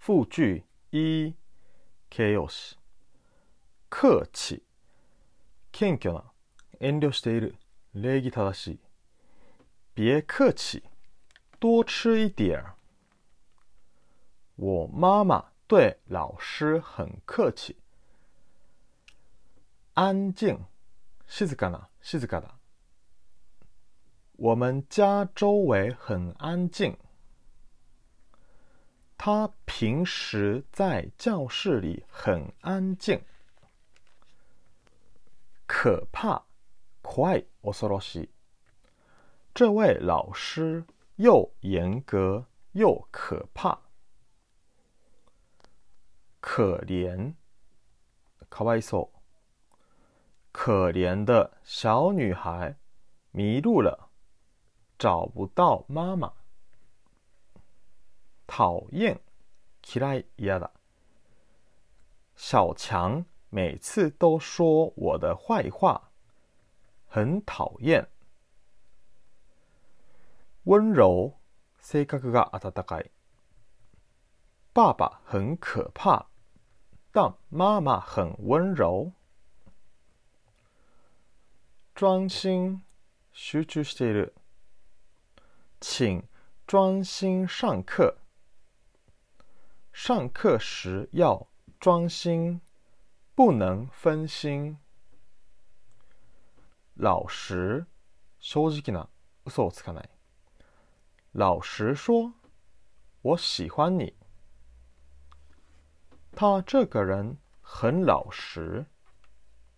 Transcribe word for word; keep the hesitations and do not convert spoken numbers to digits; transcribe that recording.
复句一形容詞。客气、謙虚な、遠慮している、礼儀正しい。别客气，多吃一点儿。我妈妈对老师很客气。安静、静かな、静かだ。我们家周围很安静。他平时在教室里很安静。可怕、怖い、恐ろしい。这位老师又严格又可怕。可怜、かわいそう。可怜的小女孩迷路了，找不到妈妈。讨厌、嫌い、嫌だ。小强每次都说我的坏话，很讨厌。温柔、性格が温かい。爸爸很可怕，但妈妈很温柔。专心、集中している。请专心上课。上课时要专心，不能分心。老实、正直な、嘘をつかない。老实说，我喜欢你。他这个人很老实。